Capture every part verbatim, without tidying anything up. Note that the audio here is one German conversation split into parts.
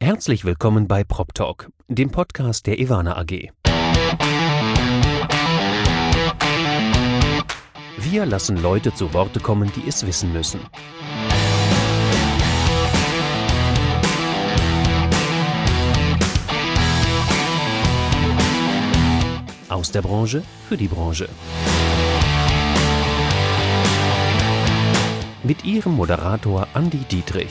Herzlich willkommen bei PropTalk, dem Podcast der Ewana A G. Wir lassen Leute zu Worte kommen, die es wissen müssen. Aus der Branche für die Branche. Mit Ihrem Moderator Andi Dietrich.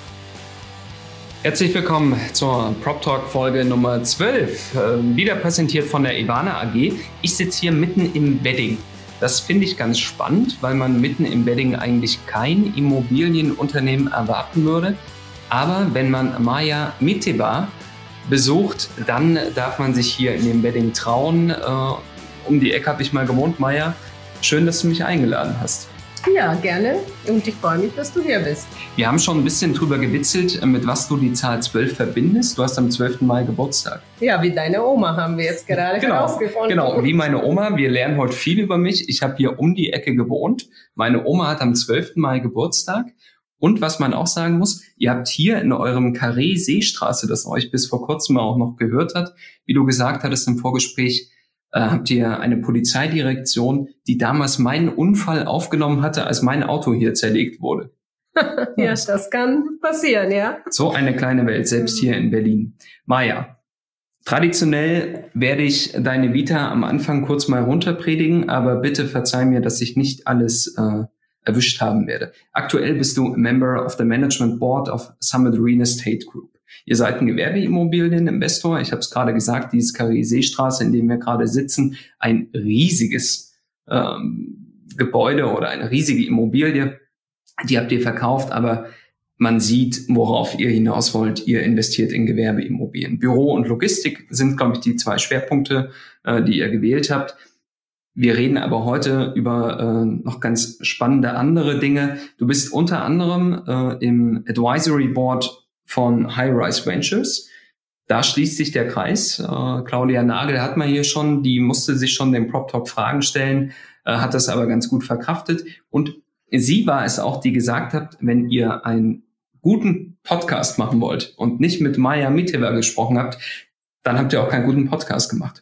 Herzlich willkommen zur PropTalk-Folge Nummer zwölf, äh, wieder präsentiert von der Ewana A G. Ich sitze hier mitten im Wedding. Das finde ich ganz spannend, weil man mitten im Wedding eigentlich kein Immobilienunternehmen erwarten würde. Aber wenn man Maja Miteva besucht, dann darf man sich hier in dem Wedding trauen. Äh, um die Ecke habe ich mal gewohnt. Maja, schön, dass du mich eingeladen hast. Ja, gerne. Und ich freue mich, dass du hier bist. Wir haben schon ein bisschen drüber gewitzelt, mit was du die Zahl zwölf verbindest. Du hast am zwölften Mai Geburtstag. Ja, wie deine Oma haben wir jetzt gerade genau, herausgefunden. Genau, wie meine Oma. Wir lernen heute viel über mich. Ich habe hier um die Ecke gewohnt. Meine Oma hat am zwölften Mai Geburtstag. Und was man auch sagen muss, ihr habt hier in eurem Carré Seestraße, das euch bis vor kurzem auch noch gehört hat, wie du gesagt hattest im Vorgespräch, äh, habt ihr eine Polizeidirektion, die damals meinen Unfall aufgenommen hatte, als mein Auto hier zerlegt wurde. Ja, das kann passieren, ja. So eine kleine Welt, selbst hier in Berlin. Maja, traditionell werde ich deine Vita am Anfang kurz mal runterpredigen, aber bitte verzeih mir, dass ich nicht alles äh, erwischt haben werde. Aktuell bist du Member of the Management Board of Summit Real Estate Group. Ihr seid ein Gewerbeimmobilieninvestor. Ich habe es gerade gesagt, dieses Carré Seestraße, in dem wir gerade sitzen, ein riesiges ähm, Gebäude oder eine riesige Immobilie. Die habt ihr verkauft, aber man sieht, worauf ihr hinaus wollt. Ihr investiert in Gewerbeimmobilien. Büro und Logistik sind, glaube ich, die zwei Schwerpunkte, äh, die ihr gewählt habt. Wir reden aber heute über äh, noch ganz spannende andere Dinge. Du bist unter anderem äh, im Advisory Board von High Rise Ventures. Da schließt sich der Kreis. Äh, Claudia Nagel hat man hier schon, die musste sich schon den PropTalk Fragen stellen, äh, hat das aber ganz gut verkraftet. Und sie war es auch, die gesagt hat, wenn ihr einen guten Podcast machen wollt und nicht mit Maja Miteva gesprochen habt, dann habt ihr auch keinen guten Podcast gemacht.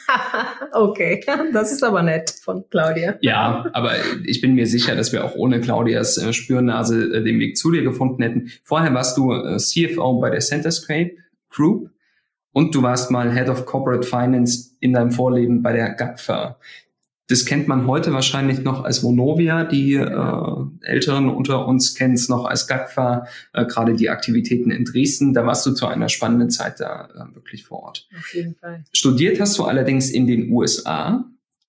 Okay, das ist aber nett von Claudia. Ja, aber ich bin mir sicher, dass wir auch ohne Claudias äh, Spürnase äh, den Weg zu dir gefunden hätten. Vorher warst du äh, C F O bei der Centerscape Group und du warst mal Head of Corporate Finance in deinem Vorleben bei der G A G F A. Das kennt man heute wahrscheinlich noch als Vonovia. Die äh, Älteren unter uns kennen es noch als G A G F A, äh, gerade die Aktivitäten in Dresden. Da warst du zu einer spannenden Zeit da äh, wirklich vor Ort. Auf jeden Fall. Studiert hast du allerdings in den U S A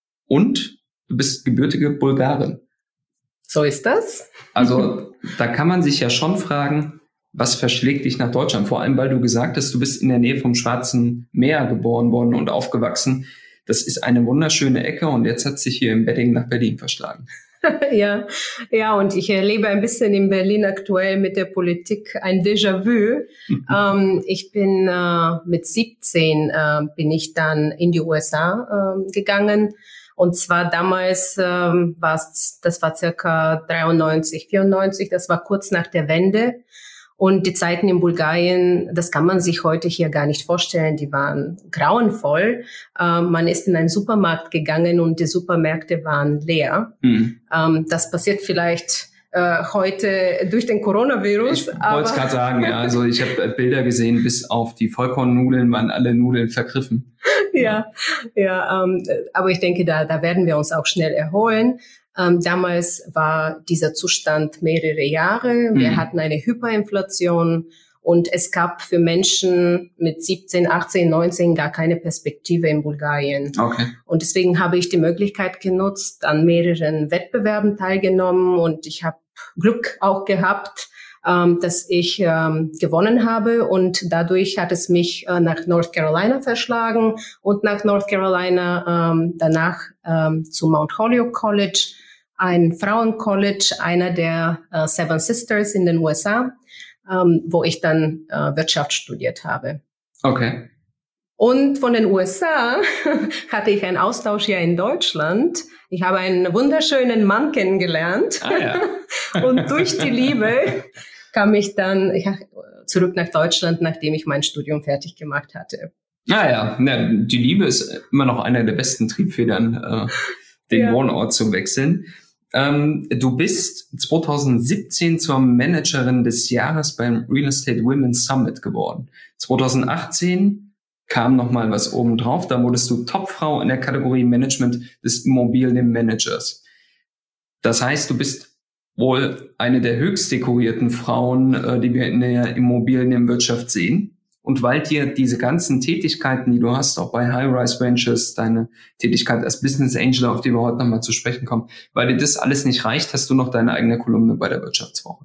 und du bist gebürtige Bulgarin. So ist das. Also da kann man sich ja schon fragen, was verschlägt dich nach Deutschland? Vor allem, weil du gesagt hast, du bist in der Nähe vom Schwarzen Meer geboren worden und aufgewachsen. Das ist eine wunderschöne Ecke und jetzt hat sich hier im Wedding nach Berlin verschlagen. Ja, ja, und ich erlebe ein bisschen in Berlin aktuell mit der Politik ein Déjà-vu. Mhm. Ähm, ich bin äh, mit siebzehn äh, bin ich dann in die U S A äh, gegangen. Und zwar damals ähm, war es, das war circa dreiundneunzig, vierundneunzig, das war kurz nach der Wende. Und die Zeiten in Bulgarien, das kann man sich heute hier gar nicht vorstellen, die waren grauenvoll. Ähm, man ist in einen Supermarkt gegangen und die Supermärkte waren leer. Mhm. Ähm, das passiert vielleicht äh, heute durch den Coronavirus. Ich wollte es gerade sagen, ja. Also ich habe Bilder gesehen, bis auf die Vollkornnudeln waren alle Nudeln vergriffen. Ja, ja, ähm, aber ich denke, da, da werden wir uns auch schnell erholen. Ähm, damals war dieser Zustand mehrere Jahre. Wir mhm. hatten eine Hyperinflation und es gab für Menschen mit siebzehn, achtzehn, neunzehn gar keine Perspektive in Bulgarien. Okay. Und deswegen habe ich die Möglichkeit genutzt, an mehreren Wettbewerben teilgenommen und ich habe Glück auch gehabt, ähm, dass ich ähm, gewonnen habe und dadurch hat es mich äh, nach North Carolina verschlagen und nach North Carolina ähm, danach ähm, zu Mount Holyoke College, ein Frauencollege, einer der äh, Seven Sisters in den U S A, ähm, wo ich dann äh, Wirtschaft studiert habe. Okay. Und von den U S A hatte ich einen Austausch hier in Deutschland. Ich habe einen wunderschönen Mann kennengelernt. Ah, ja. Und durch die Liebe kam ich dann, ich zurück nach Deutschland, nachdem ich mein Studium fertig gemacht hatte. Ah ja, ja, die Liebe ist immer noch einer der besten Triebfedern, äh, den ja. Wohnort zu wechseln. Ähm, du bist zwanzig siebzehn zur Managerin des Jahres beim Real Estate Women's Summit geworden. zwanzig achtzehn kam nochmal was oben drauf, da wurdest du Topfrau in der Kategorie Management des Immobilienmanagers. Das heißt, du bist wohl eine der höchst dekorierten Frauen, äh, die wir in der Immobilienwirtschaft sehen. Und weil dir diese ganzen Tätigkeiten, die du hast, auch bei High-Rise Ventures, deine Tätigkeit als Business Angel, auf die wir heute nochmal zu sprechen kommen, weil dir das alles nicht reicht, hast du noch deine eigene Kolumne bei der Wirtschaftswoche.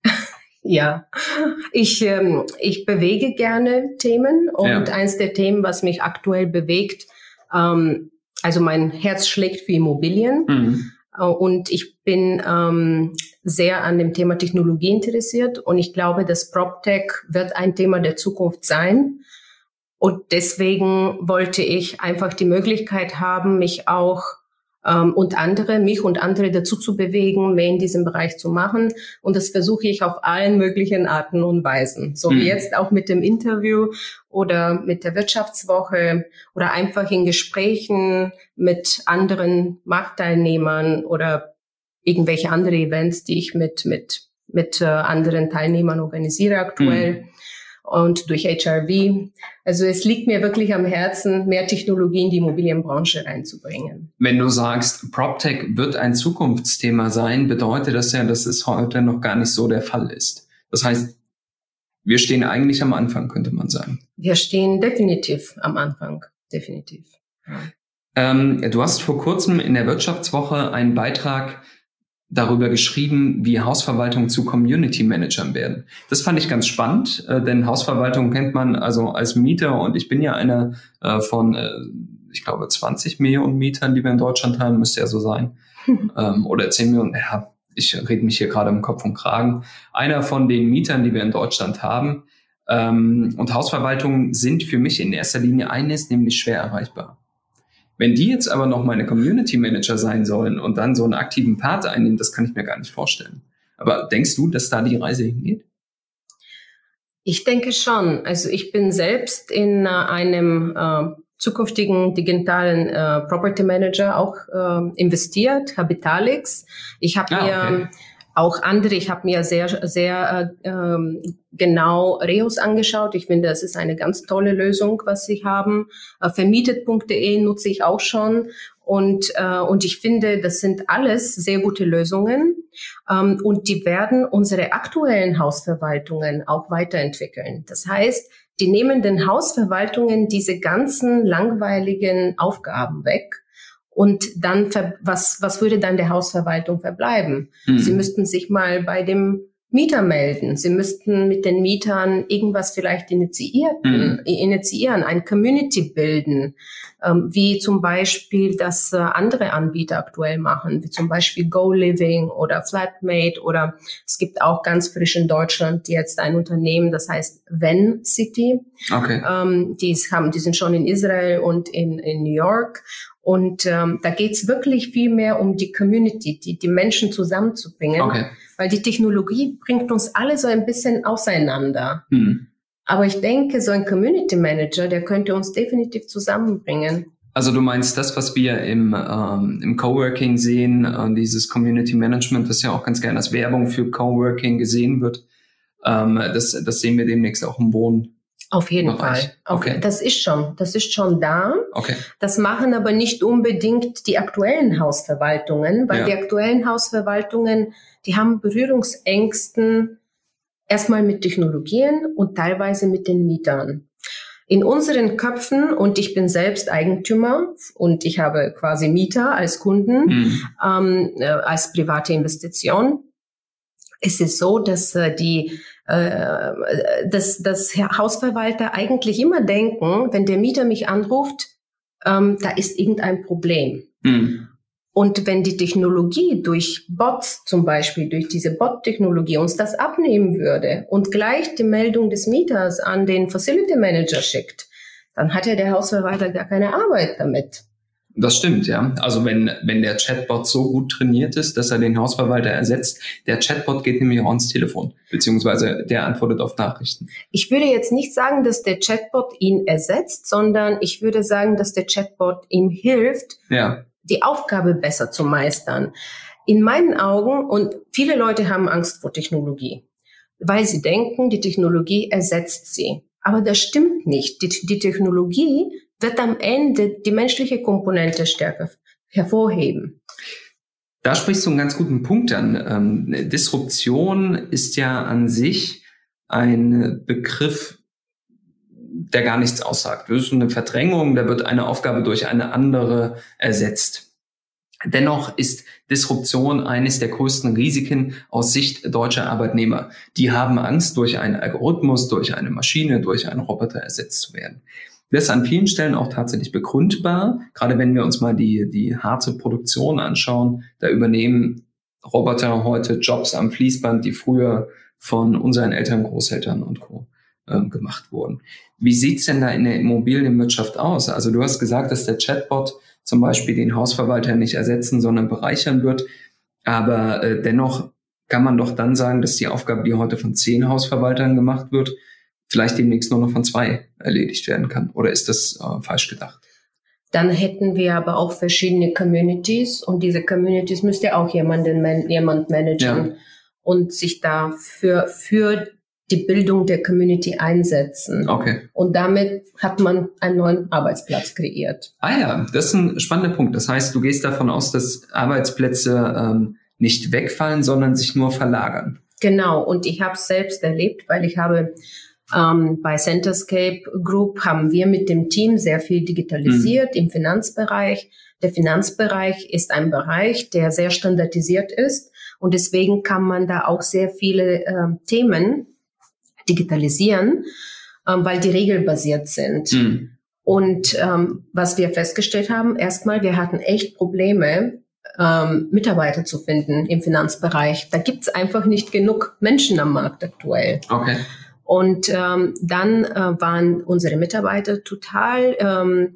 Ja, ich, ähm, ich bewege gerne Themen und ja. eins der Themen, was mich aktuell bewegt, ähm, also mein Herz schlägt für Immobilien. Mhm. Und ich bin ähm, sehr an dem Thema Technologie interessiert und ich glaube, dass PropTech wird ein Thema der Zukunft sein. Und deswegen wollte ich einfach die Möglichkeit haben, mich auch ähm, und andere, mich und andere dazu zu bewegen, mehr in diesem Bereich zu machen. Und das versuche ich auf allen möglichen Arten und Weisen. So wie mhm. jetzt auch mit dem Interview oder mit der Wirtschaftswoche oder einfach in Gesprächen mit anderen Marktteilnehmern oder irgendwelche andere Events, die ich mit mit mit äh, anderen Teilnehmern organisiere aktuell mhm. und durch H R V. Also es liegt mir wirklich am Herzen, mehr Technologie in die Immobilienbranche reinzubringen. Wenn du sagst, PropTech wird ein Zukunftsthema sein, bedeutet das ja, dass es heute noch gar nicht so der Fall ist. Das heißt, wir stehen eigentlich am Anfang, könnte man sagen. Wir stehen definitiv am Anfang, definitiv. Ähm, du hast vor kurzem in der Wirtschaftswoche einen Beitrag darüber geschrieben, wie Hausverwaltungen zu Community Managern werden. Das fand ich ganz spannend, äh, denn Hausverwaltung kennt man also als Mieter und ich bin ja einer äh, von, äh, ich glaube, zwanzig Millionen Mietern, die wir in Deutschland haben, müsste ja so sein. ähm, oder zehn Millionen, ja, ich rede mich hier gerade im Kopf und Kragen. Einer von den Mietern, die wir in Deutschland haben. Ähm, und Hausverwaltungen sind für mich in erster Linie eines, nämlich schwer erreichbar. Wenn die jetzt aber noch meine Community Manager sein sollen und dann so einen aktiven Part einnehmen, das kann ich mir gar nicht vorstellen. Aber denkst du, dass da die Reise hingeht? Ich denke schon. Also ich bin selbst in äh, einem äh, zukünftigen digitalen äh, Property Manager auch äh, investiert, Habitalix. Ich habe ah, mir okay. auch andere, ich habe mir sehr, sehr äh, ähm, genau Reos angeschaut. Ich finde, das ist eine ganz tolle Lösung, was sie haben. Äh, vermietet punkt de nutze ich auch schon. Und, äh, und ich finde, das sind alles sehr gute Lösungen. Ähm, und die werden unsere aktuellen Hausverwaltungen auch weiterentwickeln. Das heißt, die nehmen den Hausverwaltungen diese ganzen langweiligen Aufgaben weg. Und dann, was, was würde dann der Hausverwaltung verbleiben? Mhm. Sie müssten sich mal bei dem Mieter melden. Sie müssten mit den Mietern irgendwas vielleicht initiieren, mhm. initiieren, ein Community bilden, ähm, wie zum Beispiel das äh, andere Anbieter aktuell machen, wie zum Beispiel Go Living oder Flatmate oder es gibt auch ganz frisch in Deutschland jetzt ein Unternehmen, das heißt Van City. Okay. Ähm, die haben, die sind schon in Israel und in, in New York. Und ähm, da geht's wirklich viel mehr um die Community, die, die Menschen zusammenzubringen. Okay. Weil die Technologie bringt uns alle so ein bisschen auseinander. Mhm. Aber ich denke, so ein Community Manager, der könnte uns definitiv zusammenbringen. Also du meinst das, was wir im, ähm, im Coworking sehen, äh, dieses Community Management, das ja auch ganz gerne als Werbung für Coworking gesehen wird, ähm, das, das sehen wir demnächst auch im Wohnen. Auf jeden Bereich. Fall. Okay. Okay. Das ist schon, das ist schon da. Okay. Das machen aber nicht unbedingt die aktuellen Hausverwaltungen, weil ja. die aktuellen Hausverwaltungen, die haben Berührungsängsten erstmal mit Technologien und teilweise mit den Mietern. In unseren Köpfen, und ich bin selbst Eigentümer und ich habe quasi Mieter als Kunden, mhm. ähm, äh, als private Investition, ist es so, dass äh, die äh, dass, dass Hausverwalter eigentlich immer denken, wenn der Mieter mich anruft, ähm, da ist irgendein Problem. Mhm. Und wenn die Technologie durch Bots zum Beispiel, durch diese Bot-Technologie uns das abnehmen würde und gleich die Meldung des Mieters an den Facility Manager schickt, dann hat ja der Hausverwalter gar keine Arbeit damit. Das stimmt, ja. Also wenn, wenn der Chatbot so gut trainiert ist, dass er den Hausverwalter ersetzt, der Chatbot geht nämlich auch ans Telefon, beziehungsweise der antwortet auf Nachrichten. Ich würde jetzt nicht sagen, dass der Chatbot ihn ersetzt, sondern ich würde sagen, dass der Chatbot ihm hilft, ja. die Aufgabe besser zu meistern. In meinen Augen, und viele Leute haben Angst vor Technologie, weil sie denken, die Technologie ersetzt sie. Aber das stimmt nicht. Die, die Technologie wird am Ende die menschliche Komponente stärker hervorheben. Da sprichst du einen ganz guten Punkt an. Ähm, Disruption ist ja an sich ein Begriff, der gar nichts aussagt. Das ist eine Verdrängung, da wird eine Aufgabe durch eine andere ersetzt. Dennoch ist Disruption eines der größten Risiken aus Sicht deutscher Arbeitnehmer. Die haben Angst, durch einen Algorithmus, durch eine Maschine, durch einen Roboter ersetzt zu werden. Das ist an vielen Stellen auch tatsächlich begründbar. Gerade wenn wir uns mal die, die harte Produktion anschauen, da übernehmen Roboter heute Jobs am Fließband, die früher von unseren Eltern, Großeltern und Co. Ähm, gemacht wurden. Wie sieht's denn da in der Immobilienwirtschaft aus? Also du hast gesagt, dass der Chatbot zum Beispiel den Hausverwalter nicht ersetzen, sondern bereichern wird. Aber äh, dennoch kann man doch dann sagen, dass die Aufgabe, die heute von zehn Hausverwaltern gemacht wird, vielleicht demnächst nur noch von zwei erledigt werden kann. Oder ist das äh, falsch gedacht? Dann hätten wir aber auch verschiedene Communities und diese Communities müsste auch jemanden man, jemand managen ja. und sich da für, für die Bildung der Community einsetzen. Okay. Und damit hat man einen neuen Arbeitsplatz kreiert. Ah ja, das ist ein spannender Punkt. Das heißt, du gehst davon aus, dass Arbeitsplätze ähm, nicht wegfallen, sondern sich nur verlagern. Genau. Und ich habe es selbst erlebt, weil ich habe ähm, bei Centerscape Group haben wir mit dem Team sehr viel digitalisiert mhm. im Finanzbereich. Der Finanzbereich ist ein Bereich, der sehr standardisiert ist. Und deswegen kann man da auch sehr viele äh, Themen digitalisieren, ähm, weil die regelbasiert sind. Mhm. Und ähm, was wir festgestellt haben, erstmal, wir hatten echt Probleme, ähm, Mitarbeiter zu finden im Finanzbereich. Da gibt's einfach nicht genug Menschen am Markt aktuell. Okay. Und ähm, dann äh, waren unsere Mitarbeiter total ähm,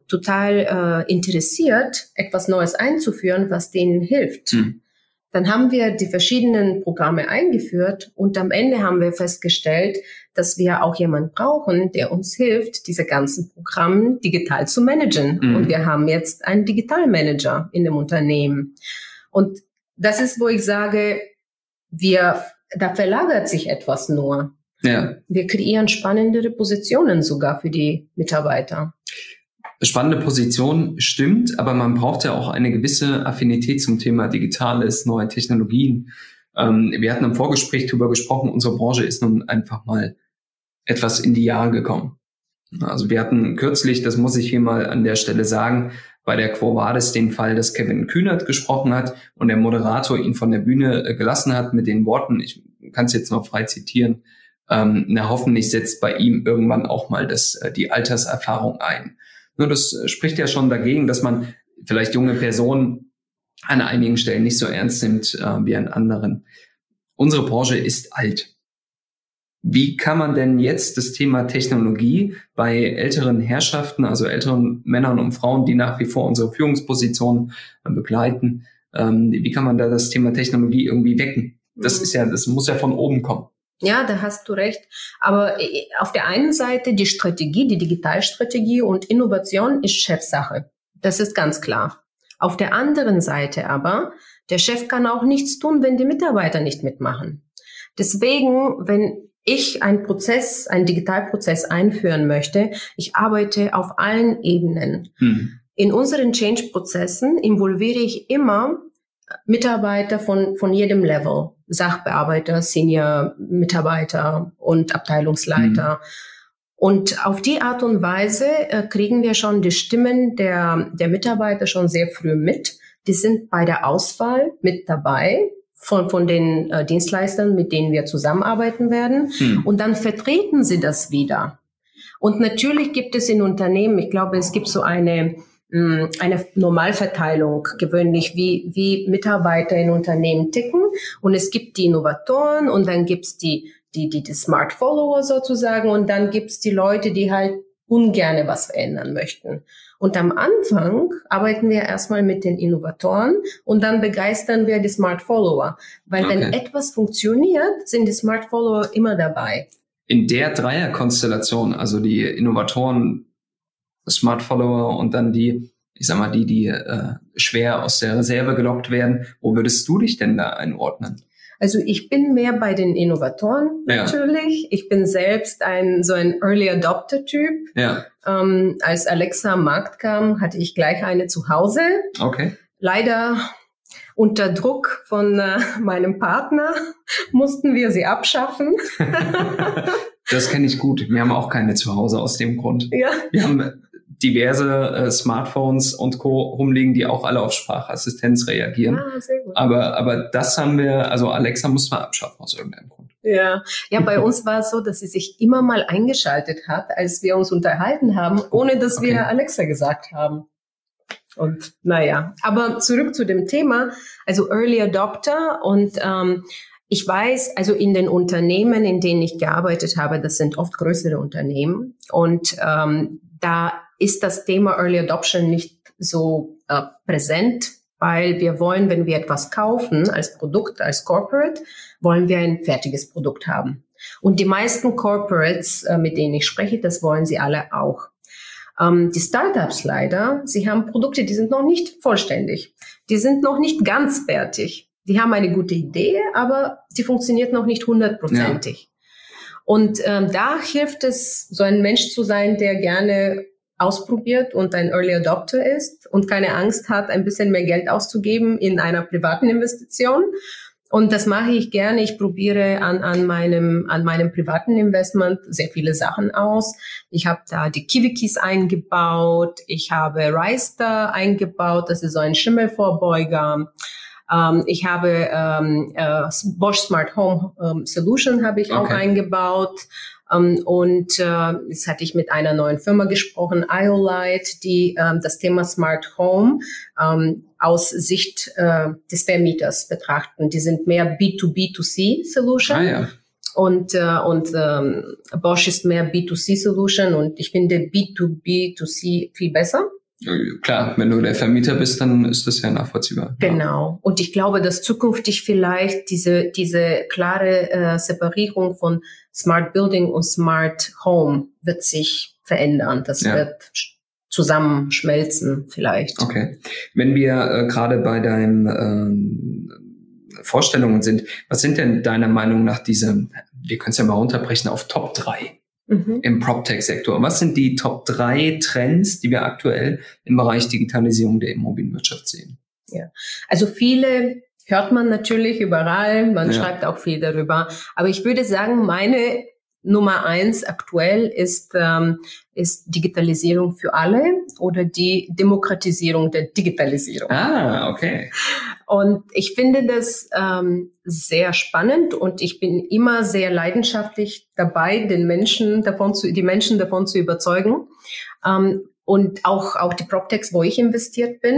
total äh, interessiert, etwas Neues einzuführen, was denen hilft. Mhm. Dann haben wir die verschiedenen Programme eingeführt und am Ende haben wir festgestellt, dass wir auch jemanden brauchen, der uns hilft, diese ganzen Programme digital zu managen. Mhm. Und wir haben jetzt einen Digitalmanager in dem Unternehmen. Und das ist, wo ich sage, wir, da verlagert sich etwas nur. Ja. Wir kreieren spannendere Positionen sogar für die Mitarbeiter. Spannende Position stimmt, aber man braucht ja auch eine gewisse Affinität zum Thema Digitales, neue Technologien. Ähm, wir hatten im Vorgespräch darüber gesprochen, unsere Branche ist nun einfach mal etwas in die Jahre gekommen. Also wir hatten kürzlich, das muss ich hier mal an der Stelle sagen, bei der Quo Vadis den Fall, dass Kevin Kühnert gesprochen hat und der Moderator ihn von der Bühne äh, gelassen hat mit den Worten, ich kann es jetzt noch frei zitieren, ähm, na hoffentlich setzt bei ihm irgendwann auch mal das, äh, die Alterserfahrung ein. Nur das spricht ja schon dagegen, dass man vielleicht junge Personen an einigen Stellen nicht so ernst nimmt äh, wie an anderen. Unsere Branche ist alt. Wie kann man denn jetzt das Thema Technologie bei älteren Herrschaften, also älteren Männern und Frauen, die nach wie vor unsere Führungspositionen äh, begleiten, ähm, wie kann man da das Thema Technologie irgendwie wecken? Das ist ja, das muss ja von oben kommen. Ja, da hast du recht. Aber auf der einen Seite die Strategie, die Digitalstrategie und Innovation ist Chefsache. Das ist ganz klar. Auf der anderen Seite aber, der Chef kann auch nichts tun, wenn die Mitarbeiter nicht mitmachen. Deswegen, wenn ich einen Prozess, einen Digitalprozess einführen möchte, ich arbeite auf allen Ebenen. Hm. In unseren Change-Prozessen involviere ich immer Mitarbeiter von, von jedem Level. Sachbearbeiter, Senior-Mitarbeiter und Abteilungsleiter. Mhm. Und auf die Art und Weise äh, kriegen wir schon die Stimmen der, der Mitarbeiter schon sehr früh mit. Die sind bei der Auswahl mit dabei von, von den äh, Dienstleistern, mit denen wir zusammenarbeiten werden. Mhm. Und dann vertreten sie das wieder. Und natürlich gibt es in Unternehmen, ich glaube, es gibt so eine eine Normalverteilung gewöhnlich, wie, wie Mitarbeiter in Unternehmen ticken. Und es gibt die Innovatoren und dann gibt's die, die, die, die Smart Follower sozusagen und dann gibt's die Leute, die halt ungerne was verändern möchten. Und am Anfang arbeiten wir erstmal mit den Innovatoren und dann begeistern wir die Smart Follower. Weil Okay. wenn etwas funktioniert, sind die Smart Follower immer dabei. In der Dreierkonstellation, also die Innovatoren, Smart Follower und dann die, ich sag mal, die, die äh, schwer aus der Reserve gelockt werden, wo würdest du dich denn da einordnen? Also ich bin mehr bei den Innovatoren Ja. natürlich. Ich bin selbst ein so ein Early Adopter Typ. Ja, Ähm, als Alexa am Markt kam, hatte ich gleich eine zu Hause. okay. Leider unter Druck von äh, meinem Partner mussten wir sie abschaffen. Das kenne ich gut. Wir haben auch keine zu Hause aus dem Grund. Ja. Wir haben diverse äh, Smartphones und Co. rumliegen, die auch alle auf Sprachassistenz reagieren. Ah, sehr gut. Aber, aber das haben wir, also Alexa mussten wir abschaffen aus irgendeinem Grund. Ja, ja, bei uns war es so, dass sie sich immer mal eingeschaltet hat, als wir uns unterhalten haben, ohne dass Okay. wir Alexa gesagt haben. Und naja, aber zurück zu dem Thema, also Early Adopter und ähm, ich weiß, also in den Unternehmen, in denen ich gearbeitet habe, das sind oft größere Unternehmen und ähm, da ist das Thema Early Adoption nicht so äh, präsent, weil wir wollen, wenn wir etwas kaufen als Produkt, als Corporate, wollen wir ein fertiges Produkt haben. Und die meisten Corporates, äh, mit denen ich spreche, das wollen sie alle auch. Ähm, die Startups leider, sie haben Produkte, die sind noch nicht vollständig. Die sind noch nicht ganz fertig. Die haben eine gute Idee, aber die funktioniert noch nicht hundertprozentig. Ja. Und ähm, da hilft es, so ein Mensch zu sein, der gerne ausprobiert und ein Early Adopter ist und keine Angst hat, ein bisschen mehr Geld auszugeben in einer privaten Investition. Und das mache ich gerne. Ich probiere an, an meinem, an meinem privaten Investment sehr viele Sachen aus. Ich habe da die KiwiKeys eingebaut. Ich habe Reister eingebaut. Das ist so ein Schimmelvorbeuger. Ähm, ich habe ähm, äh, Bosch Smart Home ähm, Solution habe ich Okay. auch eingebaut. Um, und äh, jetzt hatte ich mit einer neuen Firma gesprochen, Iolite, die ähm, das Thema Smart Home ähm, aus Sicht äh, des Vermieters betrachten. Die sind mehr B zwei B zwei C Solution. Ah ja. Und, äh, und ähm, Bosch ist mehr B zwei C Solution und ich finde B zwei B zwei C viel besser. Klar, wenn du der Vermieter bist, dann ist das ja nachvollziehbar. Genau. Und ich glaube, dass zukünftig vielleicht diese, diese klare äh, Separierung von Smart Building und Smart Home wird sich verändern. Das Ja. wird zusammenschmelzen vielleicht. Okay. Wenn wir äh, gerade bei deinen ähm, Vorstellungen sind, was sind denn deiner Meinung nach diese, wir können es ja mal runterbrechen auf Top drei Mhm. im PropTech-Sektor? Was sind die Top drei Trends, die wir aktuell im Bereich Digitalisierung der Immobilienwirtschaft sehen? Ja. Also viele hört man natürlich überall, man Ja. schreibt auch viel darüber. Aber ich würde sagen, meine Nummer eins aktuell ist, ähm, ist Digitalisierung für alle oder die Demokratisierung der Digitalisierung. Ah, okay. Und ich finde das ähm, sehr spannend und ich bin immer sehr leidenschaftlich dabei, den Menschen davon zu, die Menschen davon zu überzeugen. Ähm, und auch, auch die PropTechs, wo ich investiert bin.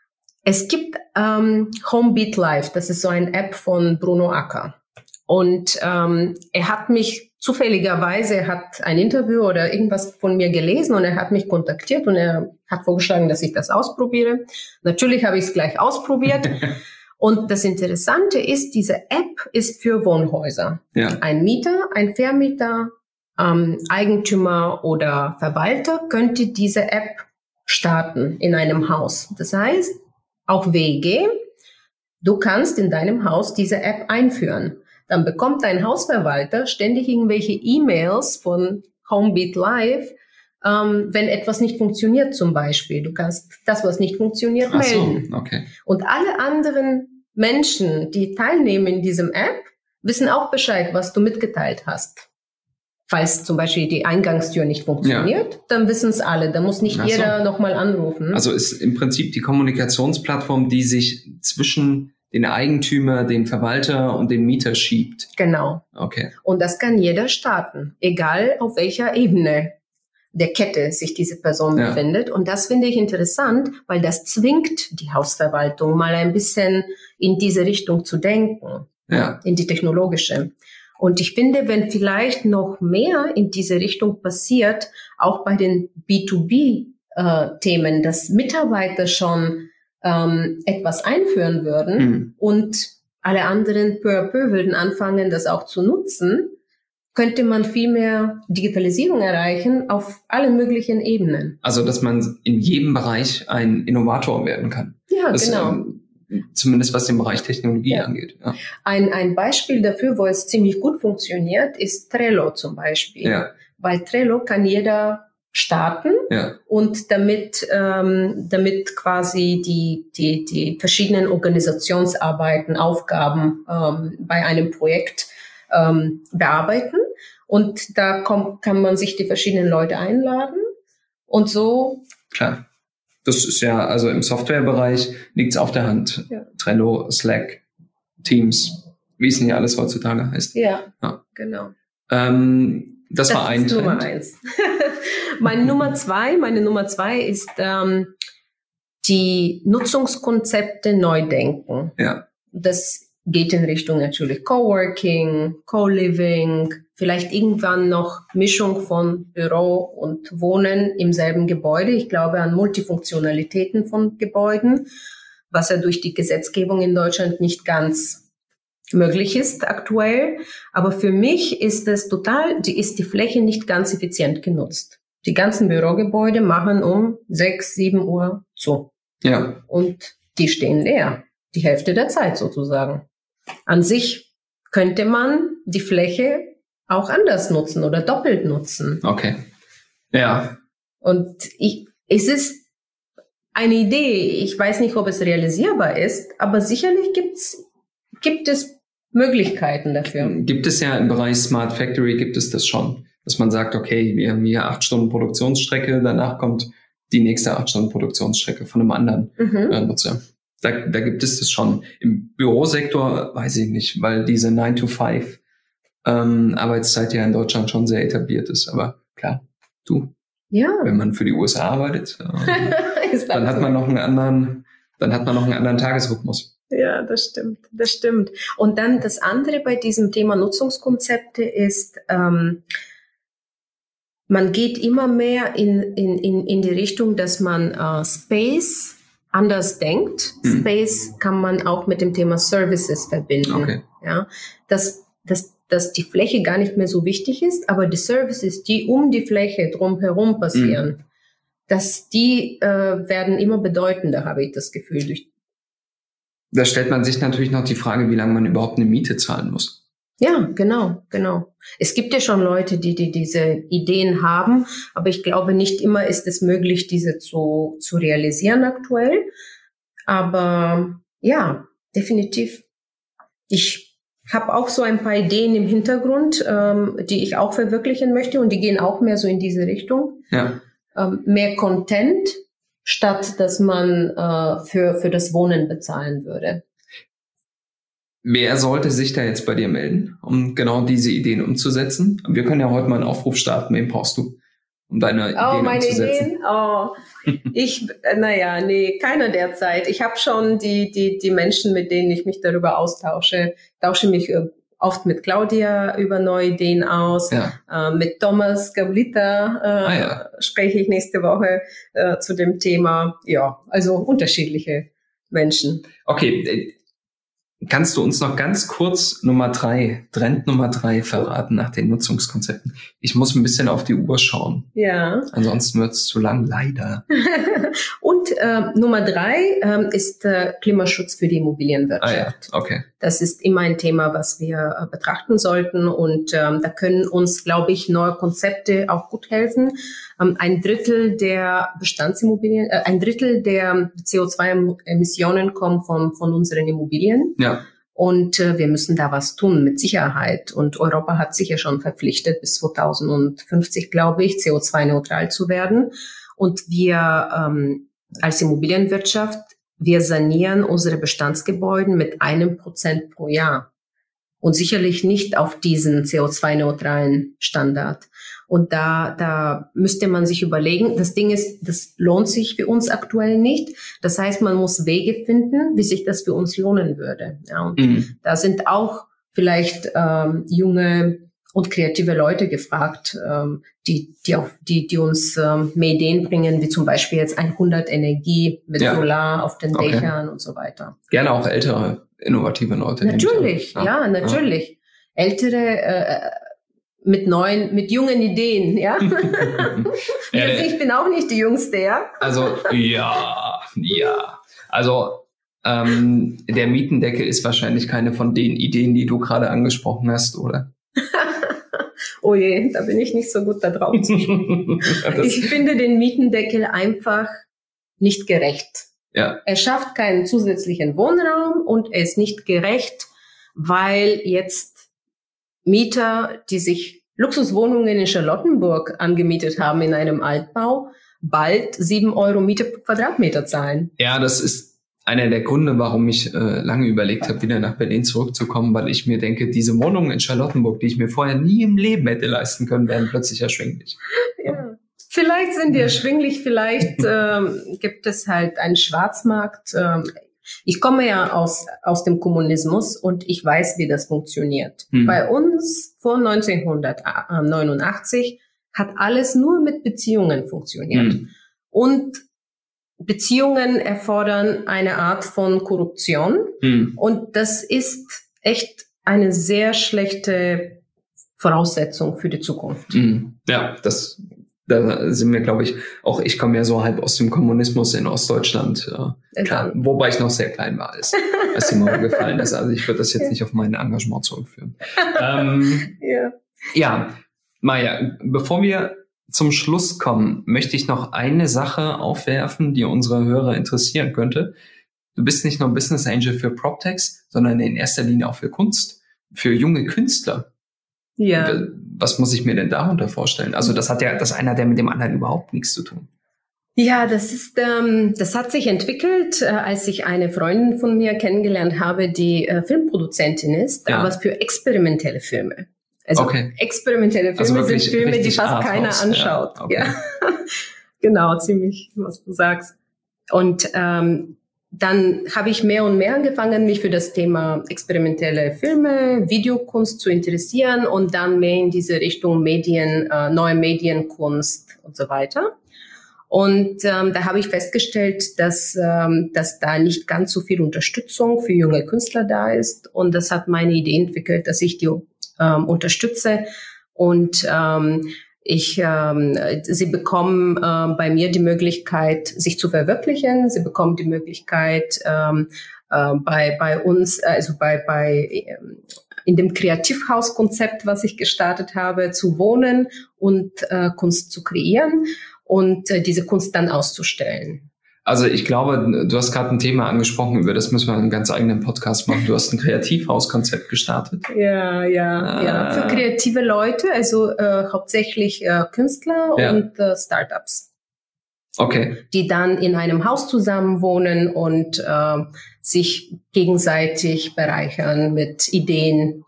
Es gibt ähm, Homebeat Live, das ist so eine App von Bruno Acker. Und ähm, er hat mich zufälligerweise, er hat ein Interview oder irgendwas von mir gelesen und er hat mich kontaktiert und er hat vorgeschlagen, dass ich das ausprobiere. Natürlich habe ich es gleich ausprobiert. Und das Interessante ist, diese App ist für Wohnhäuser. Ja. Ein Mieter, ein Vermieter, ähm, Eigentümer oder Verwalter könnte diese App starten in einem Haus. Das heißt, auch W E G, du kannst in deinem Haus diese App einführen. Dann bekommt dein Hausverwalter ständig irgendwelche E-Mails von Homebeat Live, ähm, wenn etwas nicht funktioniert zum Beispiel. Du kannst das, was nicht funktioniert, Ach so, melden. okay. Und alle anderen Menschen, die teilnehmen in diesem App, wissen auch Bescheid, was du mitgeteilt hast. Falls zum Beispiel die Eingangstür nicht funktioniert, ja. dann wissen es alle. Da muss nicht Ach so. jeder nochmal anrufen. Also ist im Prinzip die Kommunikationsplattform, die sich zwischen den Eigentümer, den Verwalter und den Mieter schiebt. Genau. Okay. Und das kann jeder starten, egal auf welcher Ebene der Kette sich diese Person Ja. befindet. Und das finde ich interessant, weil das zwingt die Hausverwaltung mal ein bisschen in diese Richtung zu denken, Ja. in die technologische. Und ich finde, wenn vielleicht noch mehr in diese Richtung passiert, auch bei den B zwei B-Themen, dass Mitarbeiter schon ähm, etwas einführen würden mhm. und alle anderen peu à peu würden anfangen, das auch zu nutzen, könnte man viel mehr Digitalisierung erreichen auf allen möglichen Ebenen. Also, dass man in jedem Bereich ein Innovator werden kann. Ja, das, genau. Ähm, zumindest was den Bereich Technologie ja. angeht. Ja. Ein, ein Beispiel dafür, wo es ziemlich gut funktioniert, ist Trello zum Beispiel. Ja. Weil Trello kann jeder starten ja. und damit, ähm, damit quasi die, die, die verschiedenen Organisationsarbeiten, Aufgaben ähm, bei einem Projekt ähm, bearbeiten. Und da kommt, kann man sich die verschiedenen Leute einladen und so. Klar. Das ist ja, also im Softwarebereich liegt es auf der Hand. Ja. Trello, Slack, Teams, wie es nicht alles heutzutage heißt. Ja, ja. genau. Ähm, das, das war ein ist Trend. Nummer eins. meine Nummer zwei, meine Nummer zwei ist ähm, die Nutzungskonzepte neu denken. Ja. Das geht in Richtung natürlich Coworking, Co-Living, vielleicht irgendwann noch Mischung von Büro und Wohnen im selben Gebäude. Ich glaube an Multifunktionalitäten von Gebäuden, was ja durch die Gesetzgebung in Deutschland nicht ganz möglich ist aktuell. Aber für mich ist es total, die ist die Fläche nicht ganz effizient genutzt. Die ganzen Bürogebäude machen um sechs, sieben Uhr zu. Ja. Und die stehen leer. Die Hälfte der Zeit sozusagen. An sich könnte man die Fläche auch anders nutzen oder doppelt nutzen. Okay. Ja. Und ich, es ist eine Idee. Ich weiß nicht, ob es realisierbar ist, aber sicherlich gibt's, gibt es Möglichkeiten dafür. Gibt es ja im Bereich Smart Factory, gibt es das schon. Dass man sagt, okay, wir haben hier acht Stunden Produktionsstrecke, danach kommt die nächste acht Stunden Produktionsstrecke von einem anderen mhm. äh, Nutzer. Da, da gibt es das schon. Im Bürosektor weiß ich nicht, weil diese nine to five ähm, Arbeitszeit ja in Deutschland schon sehr etabliert ist. Aber klar, du, ja. wenn man für die U S A arbeitet, äh, dann hat man noch einen anderen, dann hat man noch einen anderen Tagesrhythmus. Ja, das stimmt, das stimmt. Und dann das andere bei diesem Thema Nutzungskonzepte ist, ähm, man geht immer mehr in, in, in, in die Richtung, dass man äh, Space anders denkt. Mhm. Space kann man auch mit dem Thema Services verbinden. Okay. Ja, dass, dass, dass die Fläche gar nicht mehr so wichtig ist, aber die Services, die um die Fläche drumherum passieren, mhm. dass die äh, werden immer bedeutender, habe ich das Gefühl. Durch da stellt man sich natürlich noch die Frage, wie lange man überhaupt eine Miete zahlen muss. Ja, genau, genau. Es gibt ja schon Leute, die, die diese Ideen haben, aber ich glaube, nicht immer ist es möglich, diese zu, zu realisieren aktuell. Aber ja, definitiv. Ich habe auch so ein paar Ideen im Hintergrund, ähm, die ich auch verwirklichen möchte und die gehen auch mehr so in diese Richtung. Ja. Ähm, mehr Content, statt dass man äh, für, für das Wohnen bezahlen würde. Wer sollte sich da jetzt bei dir melden, um genau diese Ideen umzusetzen? Wir können ja heute mal einen Aufruf starten. Wen brauchst du, um deine oh, Ideen meine umzusetzen? Ideen? Oh, ich, naja, nee, keiner derzeit. Ich habe schon die, die, die Menschen, mit denen ich mich darüber austausche, tausche mich oft mit Claudia über neue Ideen aus. Ja. Äh, mit Thomas Gablita äh, ah, ja. spreche ich nächste Woche äh, zu dem Thema. Ja, also unterschiedliche Menschen. Okay, kannst du uns noch ganz kurz Nummer drei, Trend Nummer drei verraten nach den Nutzungskonzepten? Ich muss ein bisschen auf die Uhr schauen. Ja. Ansonsten wird es zu lang, leider. Und äh, Nummer drei äh, ist äh, Klimaschutz für die Immobilienwirtschaft. Ah ja, okay. Das ist immer ein Thema, was wir äh, betrachten sollten. Und ähm, da können uns, glaube ich, neue Konzepte auch gut helfen. Ähm, ein Drittel der Bestandsimmobilien, äh, ein Drittel der C O zwei Emissionen kommen von, von unseren Immobilien. Ja. Und äh, wir müssen da was tun, mit Sicherheit. Und Europa hat sich ja schon verpflichtet, bis zweitausendfünfzig, glaube ich, C O zwei neutral zu werden. Und wir ähm, als Immobilienwirtschaft, wir sanieren unsere Bestandsgebäude mit einem Prozent pro Jahr. Und sicherlich nicht auf diesen C O zwei neutralen Standard. Und da, da müsste man sich überlegen, das Ding ist, das lohnt sich für uns aktuell nicht. Das heißt, man muss Wege finden, wie sich das für uns lohnen würde. Ja, und mhm. da sind auch vielleicht ähm, junge und kreative Leute gefragt, ähm, die, die, auch, die, die uns ähm, mehr Ideen bringen, wie zum Beispiel jetzt hundert Energie mit ja. Solar auf den okay. Dächern und so weiter. Gerne auch ältere, innovative Leute. Natürlich, ja, ja, natürlich. Ja. Ältere, äh, mit neuen, mit jungen Ideen, ja. ja also ich bin auch nicht die Jüngste, ja. Also, ja, ja. Also, ähm, der Mietendeckel ist wahrscheinlich keine von den Ideen, die du gerade angesprochen hast, oder? Oh je, da bin ich nicht so gut da drauf zu schauen. Ich finde den Mietendeckel einfach nicht gerecht. Ja. Er schafft keinen zusätzlichen Wohnraum und er ist nicht gerecht, weil jetzt Mieter, die sich Luxuswohnungen in Charlottenburg angemietet haben in einem Altbau, bald sieben Euro Miete pro Quadratmeter zahlen. Ja, das ist einer der Gründe, warum ich äh, lange überlegt habe, wieder nach Berlin zurückzukommen, weil ich mir denke, diese Wohnungen in Charlottenburg, die ich mir vorher nie im Leben hätte leisten können, werden plötzlich erschwinglich. Ja. Vielleicht sind die erschwinglich, vielleicht ähm, gibt es halt einen Schwarzmarkt. Ähm, ich komme ja aus aus dem Kommunismus und ich weiß, wie das funktioniert. Hm. Bei uns vor neunzehnhundertneunundachtzig hat alles nur mit Beziehungen funktioniert. Hm. Und Beziehungen erfordern eine Art von Korruption. Hm. Und das ist echt eine sehr schlechte Voraussetzung für die Zukunft. Hm. Ja, das, da sind wir, glaube ich, auch ich komme ja so halb aus dem Kommunismus in Ostdeutschland. Äh, klar, wobei ich noch sehr klein war, als, als die Mauer gefallen ist. Also ich würde das jetzt ja. nicht auf mein Engagement zurückführen. ähm, ja. ja, Maja, bevor wir zum Schluss kommen, möchte ich noch eine Sache aufwerfen, die unsere Hörer interessieren könnte. Du bist nicht nur Business Angel für PropTechs, sondern in erster Linie auch für Kunst, für junge Künstler. Ja. Was muss ich mir denn darunter vorstellen? Also das hat ja das eine hat ja mit dem anderen überhaupt nichts zu tun. Ja, das ist, ähm, das hat sich entwickelt, äh, als ich eine Freundin von mir kennengelernt habe, die äh, Filmproduzentin ist, ja. aber für experimentelle Filme. Also okay. experimentelle Filme also wirklich, sind Filme, die fast keiner anschaut. Ja, okay. ja. Genau, ziemlich, was du sagst. Und ähm, dann habe ich mehr und mehr angefangen, mich für das Thema experimentelle Filme, Videokunst zu interessieren und dann mehr in diese Richtung Medien, äh, neue Medienkunst und so weiter. Und ähm, da habe ich festgestellt, dass, ähm, dass da nicht ganz so viel Unterstützung für junge Künstler da ist. Und das hat meine Idee entwickelt, dass ich die Ähm, unterstütze und ähm, ich, ähm, sie bekommen äh, bei mir die Möglichkeit, sich zu verwirklichen. Sie bekommen die Möglichkeit ähm, äh, bei bei uns, also bei bei ähm, in dem Kreativhauskonzept, was ich gestartet habe, zu wohnen und äh, Kunst zu kreieren und äh, diese Kunst dann auszustellen. Also ich glaube, du hast gerade ein Thema angesprochen, über das müssen wir einen ganz eigenen Podcast machen. Du hast ein Kreativhauskonzept gestartet. Ja, ja, äh, ja. Für kreative Leute, also äh, hauptsächlich äh, Künstler ja. und äh, Startups. Okay. Die dann in einem Haus zusammenwohnen und äh, sich gegenseitig bereichern mit Ideen,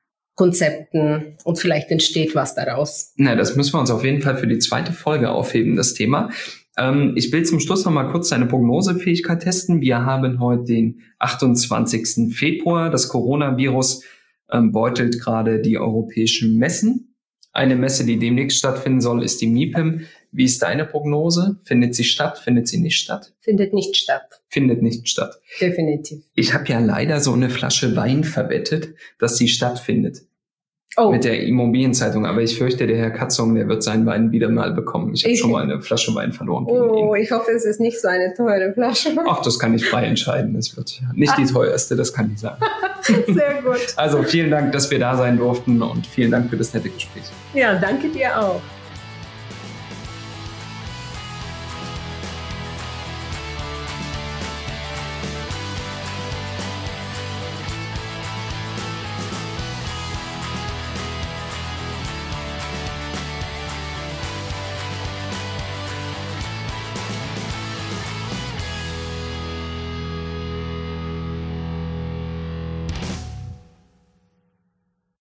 Konzepten und vielleicht entsteht was daraus. Na, das müssen wir uns auf jeden Fall für die zweite Folge aufheben, das Thema. Ich will zum Schluss noch mal kurz deine Prognosefähigkeit testen. Wir haben heute den achtundzwanzigsten Februar. Das Coronavirus ähm, beutelt gerade die europäischen Messen. Eine Messe, die demnächst stattfinden soll, ist die MIPIM. Wie ist deine Prognose? Findet sie statt? Findet sie nicht statt? Findet nicht statt. Findet nicht statt. Definitiv. Ich habe ja leider so eine Flasche Wein verwettet, dass sie stattfindet. Oh. Mit der Immobilienzeitung. Aber ich fürchte, der Herr Katzong, der wird seinen Wein wieder mal bekommen. Ich habe schon mal eine Flasche Wein verloren. Oh, ich hoffe, es ist nicht so eine teure Flasche. Ach, das kann ich frei entscheiden. Das wird nicht ah. die teuerste, das kann ich sagen. Sehr gut. Also vielen Dank, dass wir da sein durften und vielen Dank für das nette Gespräch. Ja, danke dir auch.